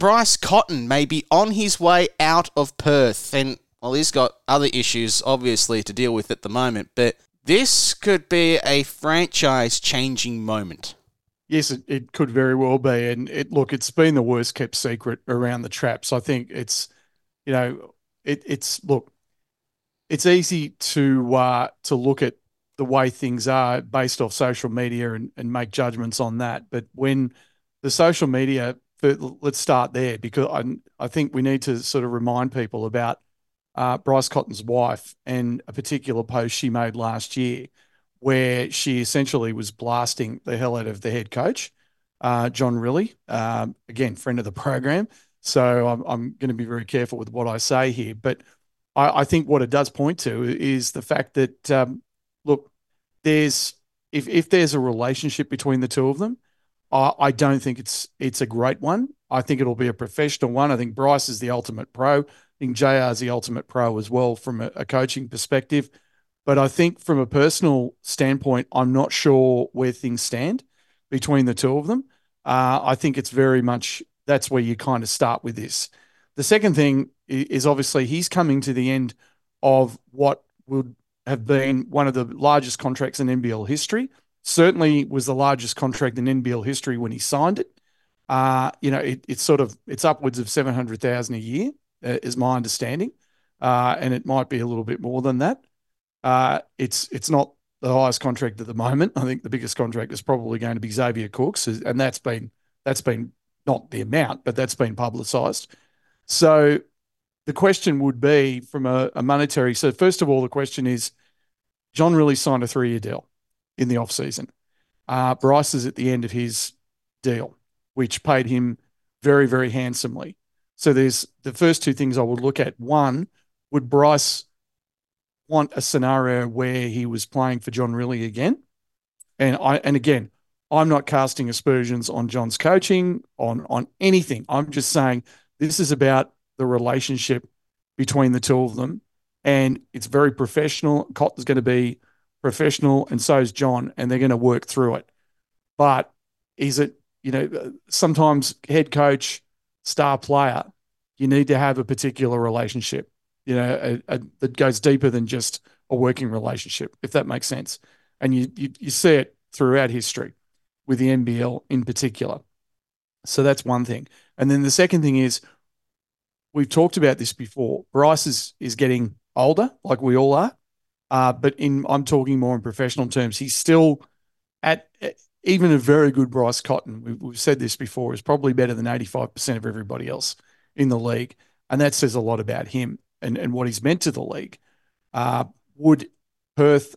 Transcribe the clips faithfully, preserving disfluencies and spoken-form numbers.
Bryce Cotton may be on his way out of Perth. And, well, he's got other issues, obviously, to deal with at the moment. But this could be a franchise-changing moment. Yes, it, it could very well be. And it look, it's been the worst kept secret around the Traps. I think it's, you know, it, it's, look, it's easy to uh, to look at the way things are based off social media and, and make judgments on that. But when the social media, let's start there, because I, I think we need to sort of remind people about uh, Bryce Cotton's wife and a particular post she made last year where she essentially was blasting the hell out of the head coach, uh, John Rillie, um, again, friend of the program. So I'm, I'm going to be very careful with what I say here. But I, I think what it does point to is the fact that, um, look, there's if if there's a relationship between the two of them, I, I don't think it's it's a great one. I think it'll be a professional one. I think Bryce is the ultimate pro. I think J R is the ultimate pro as well from a, a coaching perspective. But I think from a personal standpoint, I'm not sure where things stand between the two of them. Uh, I think it's very much that's where you kind of start with this. The second thing is obviously he's coming to the end of what would have been one of the largest contracts in N B L history. Certainly was the largest contract in N B L history when he signed it. Uh, you know, it, it's sort of it's upwards of seven hundred thousand a year, uh, is my understanding, uh, and it might be a little bit more than that. Uh, it's it's not the highest contract at the moment. I think the biggest contract is probably going to be Xavier Cook's, and that's been that's been not the amount, but that's been publicised. So the question would be from a, a monetary. So first of all, the question is, John Rillie signed a three-year deal in the off season. Uh, Bryce is at the end of his deal, which paid him very, very handsomely. So there's the first two things I would look at. One, would Bryce want a scenario where he was playing for John Rillie again? And I and again, I'm not casting aspersions on John's coaching, on, on anything. I'm just saying this is about the relationship between the two of them. And it's very professional. Cotton's going to be professional, and so is John, and they're going to work through it. But is it, you know, sometimes head coach, star player, you need to have a particular relationship, you know, a, a, that goes deeper than just a working relationship, if that makes sense. And you, you you see it throughout history with the N B L in particular. So that's one thing. And then the second thing is, we've talked about this before. Bryce is, is getting older, like we all are. Uh, but in I'm talking more in professional terms. He's still at even a very good Bryce Cotton. We've, we've said this before, is probably better than eighty-five percent of everybody else in the league. And that says a lot about him and, and what he's meant to the league. Uh, would Perth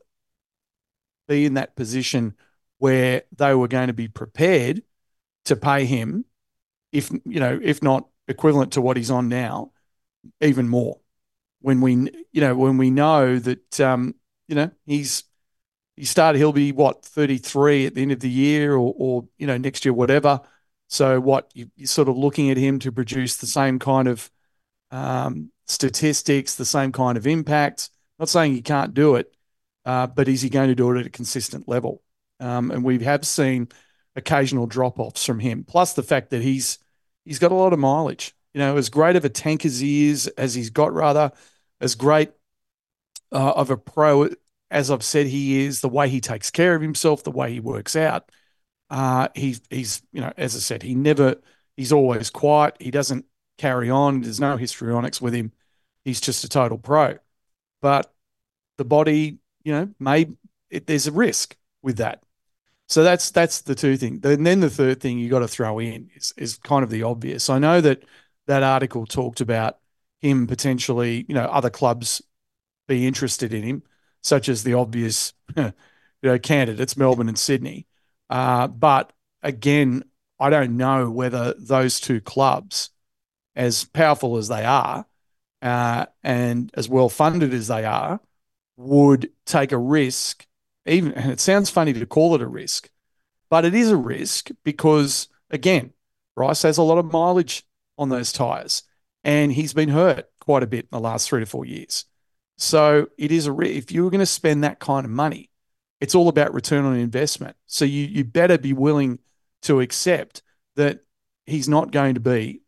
be in that position where they were going to be prepared to pay him, if, you know, if not equivalent to what he's on now, even more? When we, you know, when we know that, um, you know, he's, he started, he'll be what, thirty-three at the end of the year or, or you know, next year, whatever. So what, you, you're sort of looking at him to produce the same kind of um, statistics, the same kind of impact. Not saying he can't do it, uh, but is he going to do it at a consistent level? Um, and we have seen occasional drop-offs from him, plus the fact that he's he's got a lot of mileage. You know, as great of a tank as he is, as he's got rather, as great uh, of a pro as I've said he is, the way he takes care of himself, the way he works out. Uh, he's, he's, you know, as I said, he never, he's always quiet. He doesn't carry on. There's no histrionics with him. He's just a total pro. But the body, you know, may, it, there's a risk with that. So that's that's the two things. And then the third thing you got to throw in is, is kind of the obvious. I know that that article talked about him potentially, you know, other clubs be interested in him, such as the obvious you know, candidates, Melbourne and Sydney. Uh, but again, I don't know whether those two clubs, as powerful as they are uh, and as well-funded as they are, would take a risk, even, and it sounds funny to call it a risk, but it is a risk because, again, Bryce has a lot of mileage on those tyres and he's been hurt quite a bit in the last three to four years. So it is a if you were going to spend that kind of money, it's all about return on investment. So you you better be willing to accept that he's not going to be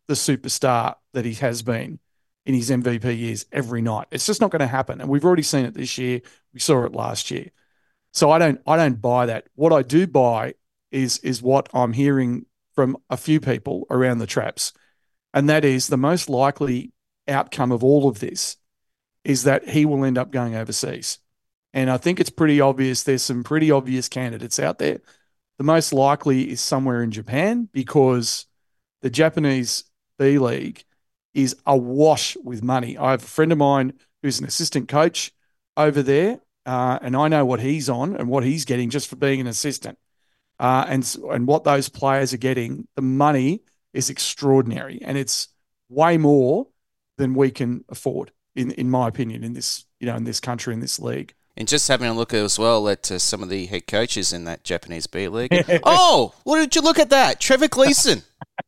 the superstar that he has been in his M V P years every night. It's just not going to happen. And we've already seen it this year. We saw it last year. So I don't I don't buy that. What I do buy is is what I'm hearing from a few people around the traps. And that is the most likely outcome of all of this is that he will end up going overseas. And I think it's pretty obvious. There's some pretty obvious candidates out there. The most likely is somewhere in Japan because the Japanese B League is awash with money. I have a friend of mine who's an assistant coach over there, uh, and I know what he's on and what he's getting just for being an assistant. Uh, and, and what those players are getting, the money is extraordinary, and it's way more than we can afford, in, in my opinion, in this, you know, in this country, in this league. And just having a look as well at uh, some of the head coaches in that Japanese B League. Oh, what did you look at that? Trevor Gleeson.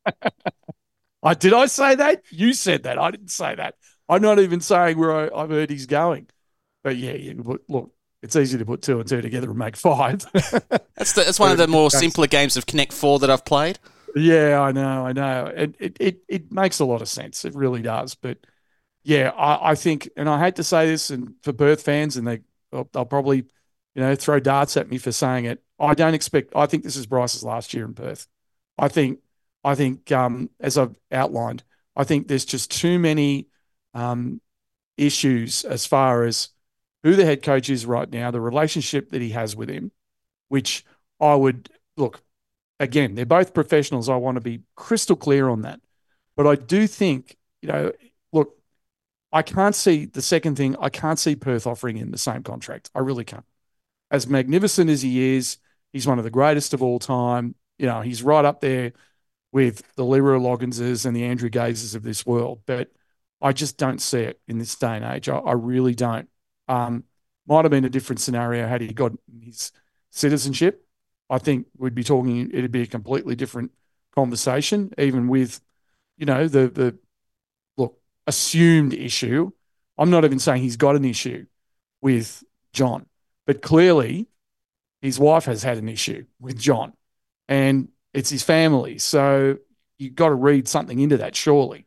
I did I say that? You said that. I didn't say that. I'm not even saying where I, I've heard he's going. But yeah, yeah, look, it's easy to put two and two together and make five. that's the, that's one of the more simpler games of Connect Four that I've played. Yeah, I know, I know. It it it, it makes a lot of sense. It really does. But yeah, I, I think, and I hate to say this, and for Perth fans, and they they'll, they'll probably, you know, throw darts at me for saying it. I don't expect. I think this is Bryce's last year in Perth. I think. I think, um, as I've outlined, I think there's just too many um, issues as far as who the head coach is right now, the relationship that he has with him, which I would look. Again, they're both professionals. I want to be crystal clear on that. But I do think, you know, look, I can't see the second thing. I can't see Perth offering him the same contract. I really can't. As magnificent as he is, he's one of the greatest of all time. You know, he's right up there with the Leroy Logginses and the Andrew Gazes of this world. But I just don't see it in this day and age. I, I really don't. Um, might have been a different scenario had he got his citizenship. I think we'd be talking, it'd be a completely different conversation, even with, you know, the, the look, assumed issue. I'm not even saying he's got an issue with John, but clearly his wife has had an issue with John, and it's his family. So you've got to read something into that, surely.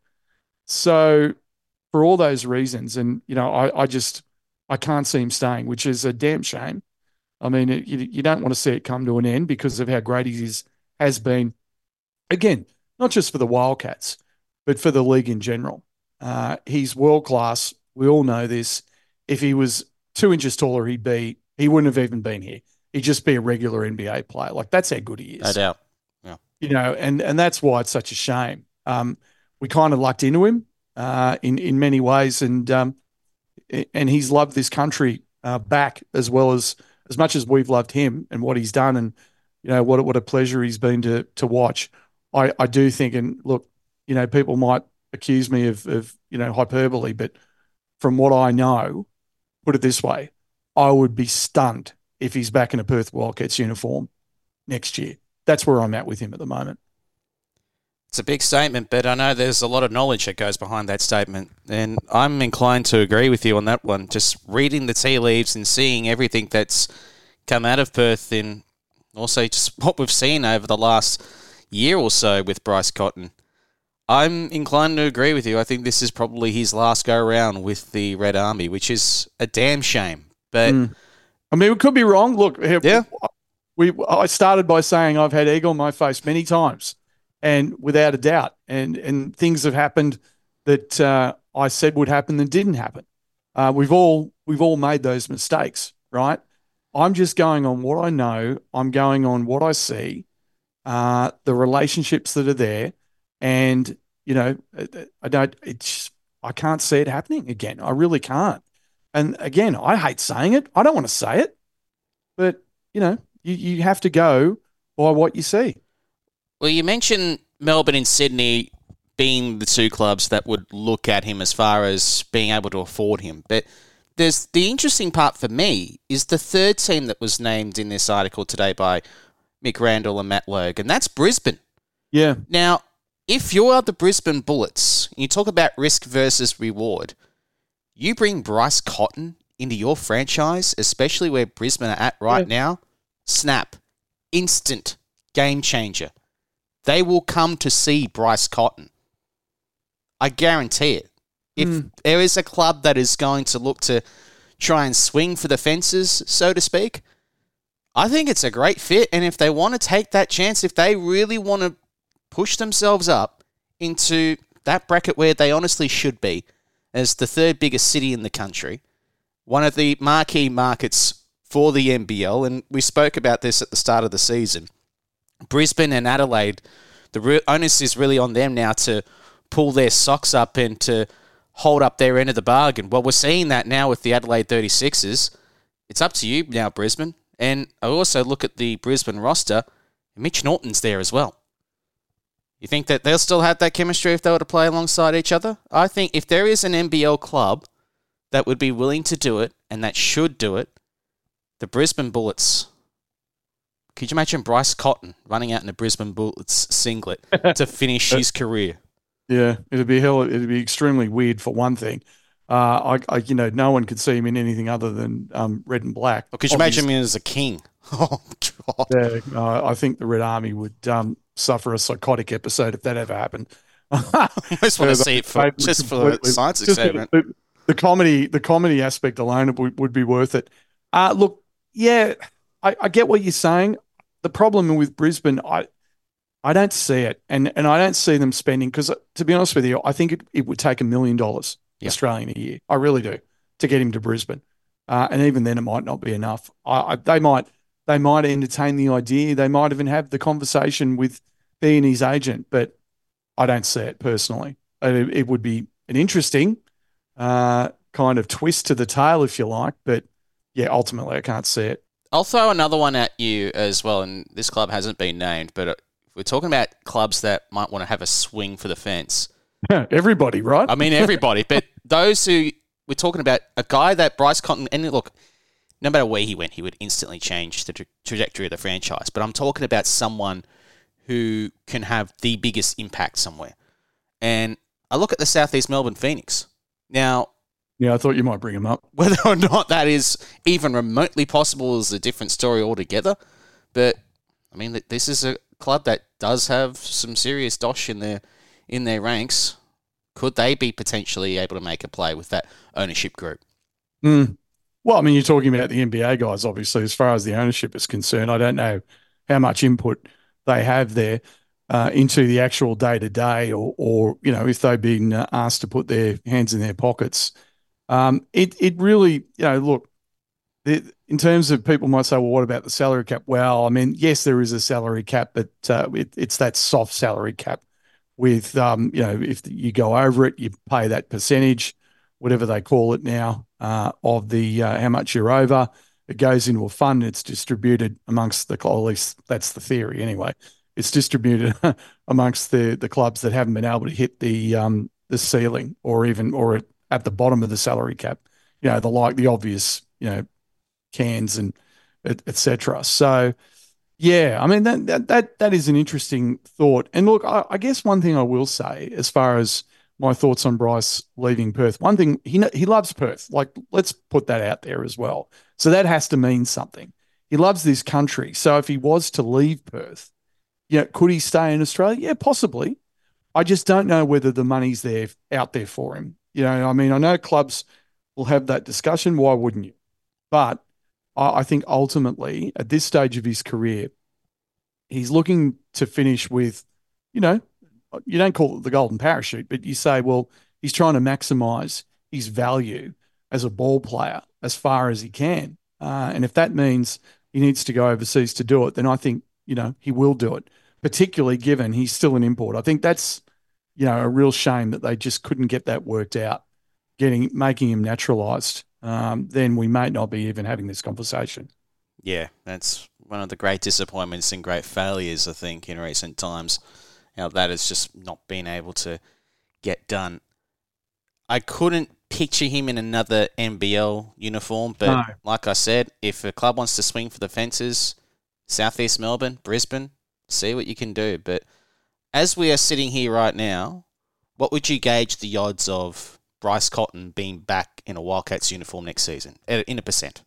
So for all those reasons, and, you know, I, I just, I can't see him staying, which is a damn shame. I mean, it, you, you don't want to see it come to an end because of how great he is, has been. Again, not just for the Wildcats, but for the league in general. Uh, he's world-class. We all know this. If he was two inches taller, he'd be, he wouldn't have even been here. He'd just be a regular N B A player. Like, that's how good he is. No doubt. Yeah. You know, and, and that's why it's such a shame. Um, we kind of lucked into him uh, in, in many ways, and um, and he's loved this country uh, back as well as, as much as we've loved him and what he's done, and, you know, what, what a pleasure he's been to to watch. I, I do think, and look, you know, people might accuse me of, of, you know, hyperbole, but from what I know, put it this way, I would be stunned if he's back in a Perth Wildcats uniform next year. That's where I'm at with him at the moment. It's a big statement, but I know there's a lot of knowledge that goes behind that statement, and I'm inclined to agree with you on that one. Just reading the tea leaves and seeing everything that's come out of Perth, and also just what we've seen over the last year or so with Bryce Cotton, I'm inclined to agree with you. I think this is probably his last go-around with the Red Army, which is a damn shame. But mm. I mean, we could be wrong. Look, yeah. we I started by saying I've had egg on my face many times, and without a doubt, and and things have happened that uh, I said would happen that didn't happen. Uh, we've all we've all made those mistakes, right? I'm just going on what I know. I'm going on what I see, uh, the relationships that are there, and you know, I don't. It's I can't see it happening again. I really can't. And again, I hate saying it. I don't want to say it, but you know, you, you have to go by what you see. Well, you mentioned Melbourne and Sydney being the two clubs that would look at him as far as being able to afford him. But there's the interesting part for me is the third team that was named in this article today by Mick Randall and Matt Logue, and that's Brisbane. Yeah. Now, if you are the Brisbane Bullets, and you talk about risk versus reward, you bring Bryce Cotton into your franchise, especially where Brisbane are at right yeah. now, snap, instant game changer. They will come to see Bryce Cotton. I guarantee it. If Mm. there is a club that is going to look to try and swing for the fences, so to speak, I think it's a great fit. And if they want to take that chance, if they really want to push themselves up into that bracket where they honestly should be, as the third biggest city in the country, one of the marquee markets for the N B L, and we spoke about this at the start of the season, Brisbane and Adelaide, the re- onus is really on them now to pull their socks up and to hold up their end of the bargain. Well, we're seeing that now with the Adelaide thirty-sixers. It's up to you now, Brisbane. And I also look at the Brisbane roster. Mitch Norton's there as well. You think that they'll still have that chemistry if they were to play alongside each other? I think if there is an N B L club that would be willing to do it and that should do it, the Brisbane Bullets. Could you imagine Bryce Cotton running out in a Brisbane Bullets singlet to finish his career? Yeah, it'd be hell. It'd be extremely weird for one thing. Uh, I, I, you know, no one could see him in anything other than um, red and black. Or could you imagine him as a king? Oh, God. Yeah, uh, I think the Red Army would um, suffer a psychotic episode if that ever happened. I just want to see it for, just for the science experiment. The, the comedy, the comedy aspect alone would, would be worth it. Uh, look, yeah, I, I get what you're saying. The problem with Brisbane, I, I don't see it, and and I don't see them spending because, to be honest with you, I think it, it would take a million dollars Yeah. Australian a year. I really do to get him to Brisbane, uh, and even then, it might not be enough. I, I, they might they might entertain the idea. They might even have the conversation with being his agent, but I don't see it personally. It, it would be an interesting uh, kind of twist to the tale, if you like, but yeah, ultimately, I can't see it. I'll throw another one at you as well, and this club hasn't been named, but if we're talking about clubs that might want to have a swing for the fence. Everybody, right? I mean, everybody, but those who we're talking about, a guy that Bryce Cotton, and look, no matter where he went, he would instantly change the tra- trajectory of the franchise. But I'm talking about someone who can have the biggest impact somewhere. And I look at the Southeast Melbourne Phoenix. Now, yeah, I thought you might bring him up. whether or not that is even remotely possible is a different story altogether. But, I mean, this is a club that does have some serious dosh in their, in their ranks. Could they be potentially able to make a play with that ownership group? Mm. Well, I mean, you're talking about the N B A guys, obviously, as far as the ownership is concerned. I don't know how much input they have there uh, into the actual day-to-day or, or, you know, if they've been uh, asked to put their hands in their pockets. Um, it it really, you know, look, the, in terms of people might say, well, what about the salary cap? Well, I mean, yes, there is a salary cap, but uh, it, it's that soft salary cap with, um, you know, if you go over it, you pay that percentage, whatever they call it now, uh, of the uh, how much you're over. It goes into a fund. It's distributed amongst the, or at least that's the theory anyway. It's distributed amongst the the clubs that haven't been able to hit the um, the ceiling or even or at, at the bottom of the salary cap. You know, the like the obvious, you know, Cairns and et, et cetera. So, yeah, I mean that that that that is an interesting thought. And look, I, I guess one thing I will say, as far as my thoughts on Bryce leaving Perth, one thing he kn- he loves Perth. Like, let's put that out there as well. So that has to mean something. He loves this country. So if he was to leave Perth, you know, could he stay in Australia? Yeah, possibly. I just don't know whether the money's there out there for him. You know, I mean, I know clubs will have that discussion. Why wouldn't you? But I, I think ultimately, at this stage of his career, he's looking to finish with, you know, you don't call it the golden parachute, but you say, well, he's trying to maximize his value as a ball player as far as he can. Uh, and if that means he needs to go overseas to do it, then I think, you know, he will do it, particularly given he's still an import. I think that's, you know, a real shame that they just couldn't get that worked out, getting making him naturalized. Um, then we may not be even having this conversation. Yeah, that's one of the great disappointments and great failures, I think, in recent times. Now, that has just not been able to get done. I couldn't picture him in another N B L uniform, but No. like I said, if a club wants to swing for the fences, Southeast Melbourne, Brisbane, see what you can do. But as we are sitting here right now, what would you gauge the odds of Bryce Cotton being back in a Wildcats uniform next season, in a percent?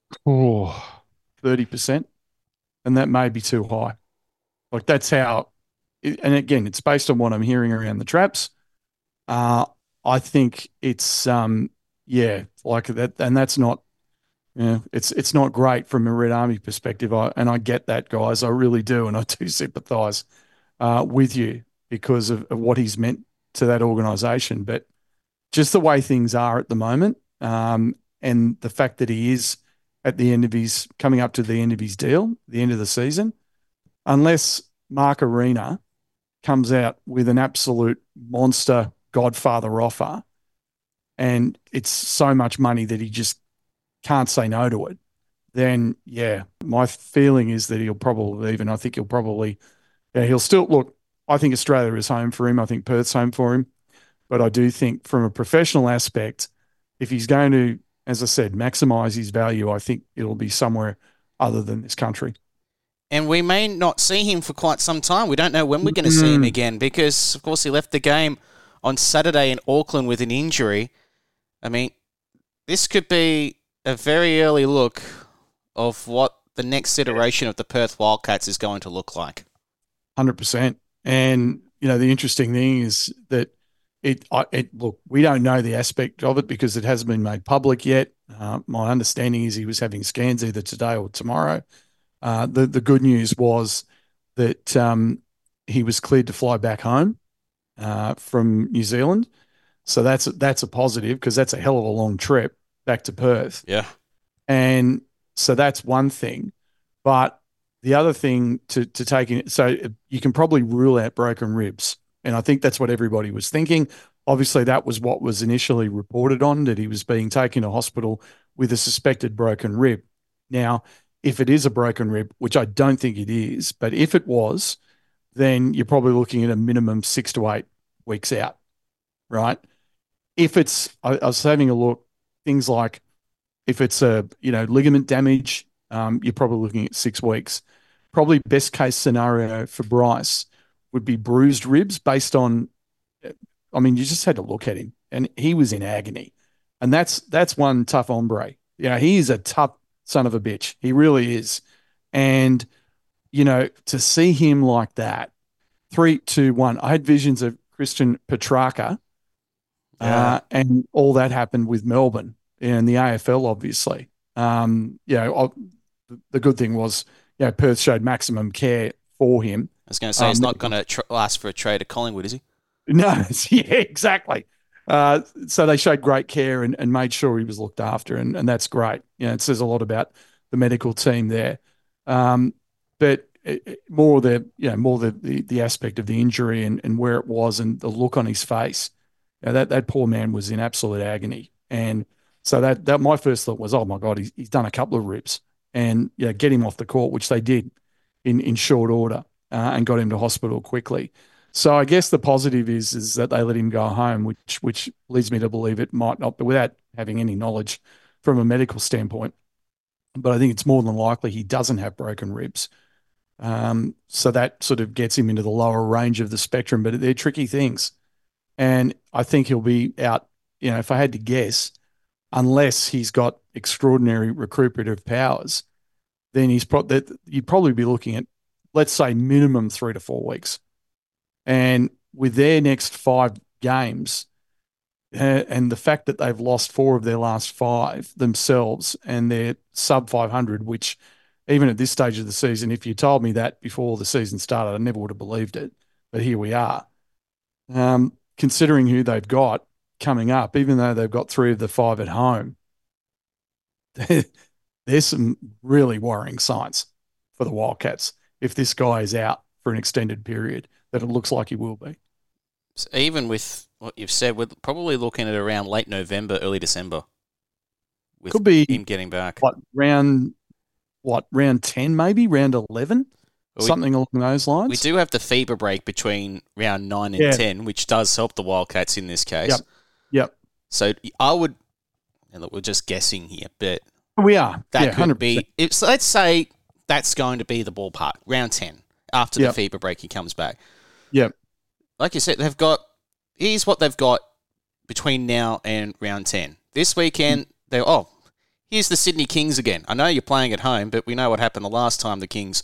Oh, thirty percent. And that may be too high. Like, that's how, and again, it's based on what I'm hearing around the traps. Uh, I think it's um, yeah, like that, and that's not yeah, it's it's not great from a Red Army perspective. I, and I get that, guys. I really do, and I do sympathise uh, with you because of, of what he's meant to that organisation. But just the way things are at the moment, um, and the fact that he is at the end of his coming up to the end of his deal, the end of the season, unless Mark Arena comes out with an absolute monster Godfather offer, and it's so much money that he just can't say no to it, then yeah, my feeling is that he'll probably leave, and I think he'll probably, yeah, he'll still look. I think Australia is home for him. I think Perth's home for him. But I do think from a professional aspect, if he's going to, as I said, maximise his value, I think it'll be somewhere other than this country. And we may not see him for quite some time. We don't know when we're going to see him again because, of course, he left the game on Saturday in Auckland with an injury. I mean, this could be a very early look of what the next iteration of the Perth Wildcats is going to look like. one hundred percent. And, you know, the interesting thing is that it, I, it look, we don't know the aspect of it because it hasn't been made public yet. Uh, my understanding is he was having scans either today or tomorrow. Uh, the, the good news was that um, he was cleared to fly back home uh, from New Zealand. So that's, that's a positive because that's a hell of a long trip back to Perth. Yeah. And so that's one thing. But the other thing to, to take in, so you can probably rule out broken ribs. And I think that's what everybody was thinking. Obviously, that was what was initially reported on, that he was being taken to hospital with a suspected broken rib. Now, if it is a broken rib, which I don't think it is, but if it was, then you're probably looking at a minimum six to eight weeks out, right? If it's, I, I was having a look, things like if it's a, you know, ligament damage, um, you're probably looking at six weeks. Probably best case scenario for Bryce would be bruised ribs based on, I mean, you just had to look at him and he was in agony. And that's, that's one tough hombre. You know, he is a tough son of a bitch. He really is. And, you know, to see him like that, three, two, one, I had visions of Christian Petrarca Yeah. uh, and all that happened with Melbourne and the A F L, obviously. Um, you know, I, the good thing was, you know, Perth showed maximum care for him. I was going to say, Um, he's not going to tr- ask for a trade at Collingwood, is he? No, yeah, exactly. Uh, so they showed great care and, and made sure he was looked after, and, and that's great. You know, it says a lot about the medical team there. Um, but it, it, more the you know more the, the the aspect of the injury and, and where it was and the look on his face. You know, that that poor man was in absolute agony, and so that that my first thought was, oh my God, he's, he's done a couple of rips, and you know, get him off the court, which they did in in short order, uh, and got him to hospital quickly. So I guess the positive is is that they let him go home, which which leads me to believe it might not, but without having any knowledge from a medical standpoint. But I think it's more than likely he doesn't have broken ribs. Um, so that sort of gets him into the lower range of the spectrum, but they're tricky things. And I think he'll be out, you know, if I had to guess, unless he's got extraordinary recuperative powers, then he's pro- that you'd probably be looking at, let's say, minimum three to four weeks. And with their next five games, uh, and the fact that they've lost four of their last five themselves, and they're sub five hundred, which even at this stage of the season, if you told me that before the season started, I never would have believed it. But here we are. Um, considering who they've got coming up, even though they've got three of the five at home, there's some really worrying signs for the Wildcats if this guy is out for an extended period, that it looks like he will be. So even with what you've said, we're probably looking at around late November, early December. With Could be him getting back. What, round, what, round ten maybe? Round eleven? Well, we, Something along those lines? We do have the FIBA break between round nine and yeah. ten, which does help the Wildcats in this case. Yep. Yep. So I would, and look, we're just guessing here, but we are. That yeah, could one hundred percent. be, it's, let's say that's going to be the ballpark, round ten, after yep. the FIBA break he comes back. Yep. Like you said, they've got, here's what they've got between now and round ten. This weekend, mm. they're, oh, here's the Sydney Kings again. I know you're playing at home, but we know what happened the last time the Kings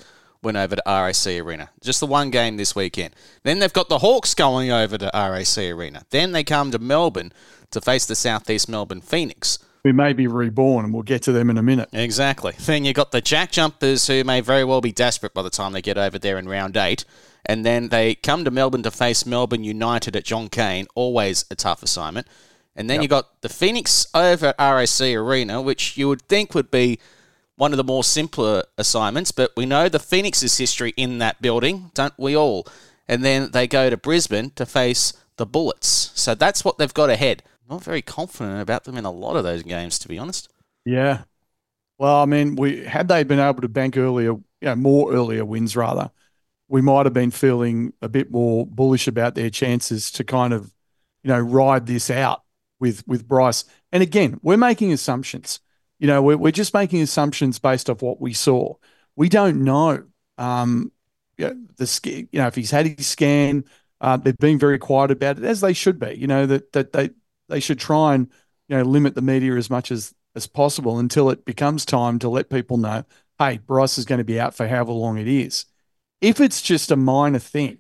went over to R A C Arena. Just the one game this weekend. Then they've got the Hawks going over to R A C Arena. Then they come to Melbourne to face the Southeast Melbourne Phoenix. We may be reborn, and we'll get to them in a minute. Exactly. Then you got the Jack Jumpers, who may very well be desperate by the time they get over there in round eight. And then they come to Melbourne to face Melbourne United at John Cain. Always a tough assignment. And then yep. you got the Phoenix over at R A C Arena, which you would think would be one of the more simpler assignments, but we know the Phoenix's history in that building, don't we all? And then they go to Brisbane to face the Bullets. So that's what they've got ahead. Not very confident about them in a lot of those games, to be honest. Yeah. Well, I mean, we had they been able to bank earlier, you know, more earlier wins rather, we might have been feeling a bit more bullish about their chances to kind of, you know, ride this out with with Bryce. And again, we're making assumptions. You know, we're, we're just making assumptions based off what we saw. We don't know. Um, you know, the you know if he's had his scan, uh, they've been very quiet about it, as they should be. You know that that they they should try and you know limit the media as much as as possible until it becomes time to let people know, hey, Bryce is going to be out for however long it is. If it's just a minor thing,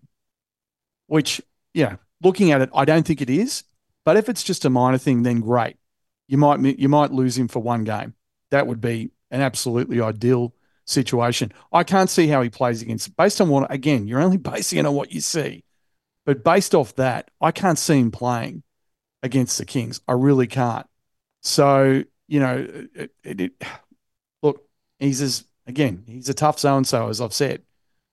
which you know, looking at it, I don't think it is. But if it's just a minor thing, then great. You might you might lose him for one game. That would be an absolutely ideal situation. I can't see how he plays against, based on what, again, you're only basing it on what you see. But based off that, I can't see him playing against the Kings. I really can't. So, you know, it, it, it, look, he's as, again, he's a tough so-and-so, as I've said.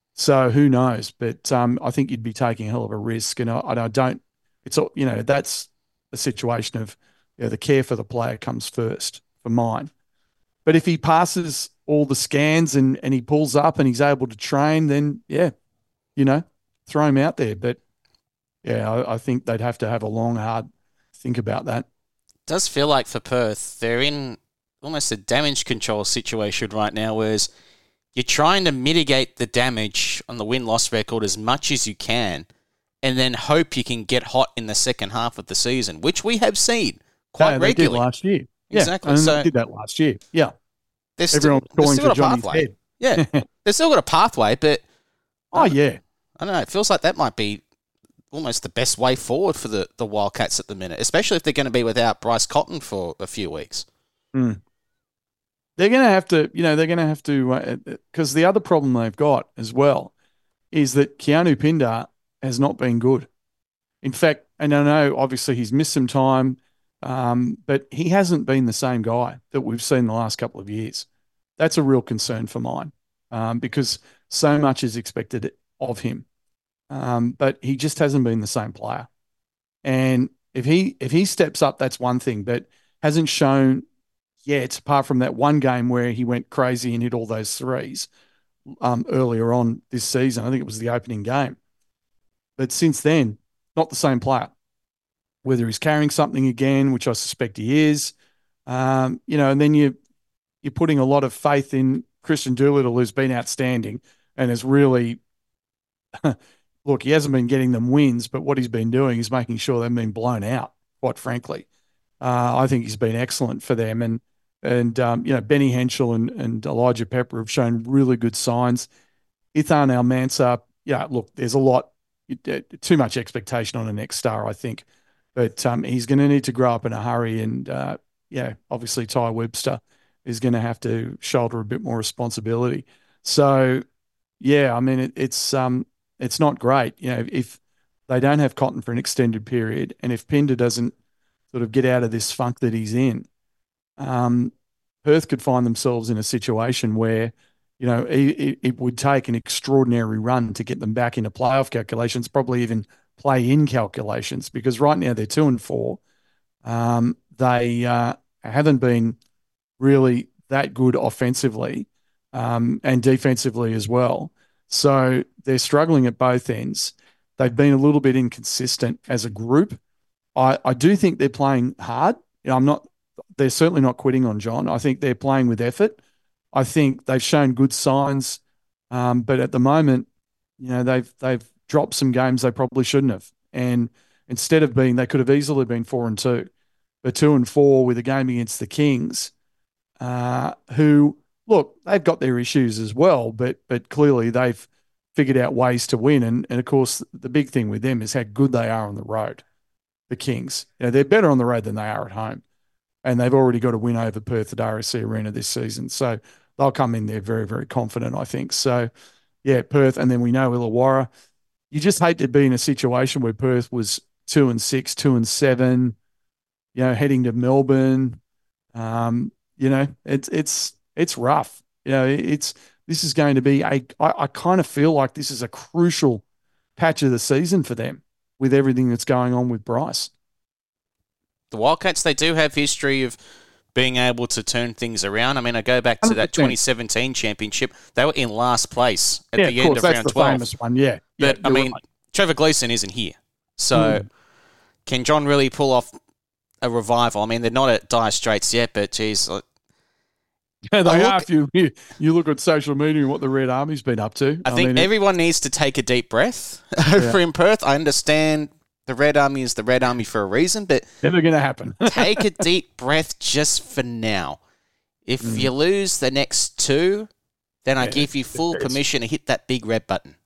So who knows? But um, I think you'd be taking a hell of a risk. And I, I don't, it's, you know, that's a situation of, you know, the care for the player comes first for mine. But if he passes all the scans and, and he pulls up and he's able to train, then, yeah, you know, throw him out there. But, yeah, I, I think they'd have to have a long, hard think about that. It does feel like for Perth, they're in almost a damage control situation right now, whereas you're trying to mitigate the damage on the win-loss record as much as you can and then hope you can get hot in the second half of the season, which we have seen quite no, they regularly. Did last year. Exactly. Yeah, and so they did that last year. Yeah. Everyone going to Johnny's pathway. head. Yeah. They've still got a pathway, but oh, yeah. I don't know. It feels like that might be almost the best way forward for the, the Wildcats at the minute, especially if they're going to be without Bryce Cotton for a few weeks. Mm. They're going to have to, you know, they're going to have to, because uh, the other problem they've got as well is that Keanu Pindar has not been good. In fact, and I know obviously he's missed some time, um, but he hasn't been the same guy that we've seen the last couple of years. That's a real concern for mine um, because so much is expected of him. Um, but he just hasn't been the same player. And if he if he steps up, that's one thing, but hasn't shown yet, apart from that one game where he went crazy and hit all those threes um, earlier on this season. I think it was the opening game. But since then, not the same player. Whether he's carrying something again, which I suspect he is, um, you know, and then you, you're putting a lot of faith in Christian Doolittle, who's been outstanding and has really – look, he hasn't been getting them wins, but what he's been doing is making sure they've been blown out, quite frankly. Uh, I think he's been excellent for them. And, and um, you know, Benny Henschel and, and Elijah Pepper have shown really good signs. Ithan Almansa, yeah, look, there's a lot – too much expectation on a next star, I think. But um, he's going to need to grow up in a hurry. And, uh, yeah, obviously Ty Webster is going to have to shoulder a bit more responsibility. So, yeah, I mean, it, it's um, it's not great. You know, if they don't have Cotton for an extended period and if Pinder doesn't sort of get out of this funk that he's in, um, Perth could find themselves in a situation where, you know, it, it would take an extraordinary run to get them back into playoff calculations, probably even play-in calculations, because right now they're two and four. Um, they uh, haven't been really that good offensively um, and defensively as well. So they're struggling at both ends. They've been a little bit inconsistent as a group. I, I do think they're playing hard. You know, I'm not. They're certainly not quitting on John. I think they're playing with effort. I think they've shown good signs, um, but at the moment, you know, they've they've dropped some games they probably shouldn't have. And instead of being, they could have easily been four and two, but two and four with a game against the Kings, uh, who look, they've got their issues as well, but but clearly they've figured out ways to win. And and of course, the big thing with them is how good they are on the road. The Kings, you know, they're better on the road than they are at home, and they've already got a win over Perth at R S C Arena this season. So they'll come in there very, very confident, I think. So yeah, Perth, and then we know Illawarra. You just hate to be in a situation where Perth was two and six, two and seven, you know, heading to Melbourne. Um, you know, it's it's it's rough. You know, it's this is going to be a. I, I kind of feel like this is a crucial patch of the season for them with everything that's going on with Bryce. The Wildcats, they do have history of being able to turn things around. I mean, I go back to that twenty seventeen championship. They were in last place at yeah, the of end course, of that's round the twelve. Famous one, yeah. But, yeah, I mean, right. Trevor Gleeson isn't here. So, mm. can John really pull off a revival? I mean, they're not at dire straits yet, but, geez. Like, yeah, they I are. look, if you, you look at social media and what the Red Army's been up to. I, I think mean, everyone it, needs to take a deep breath over yeah. in Perth. I understand the Red Army is the Red Army for a reason, but never going to happen. take a deep breath just for now. If mm. you lose the next two, then I yeah, give you full permission to hit that big red button.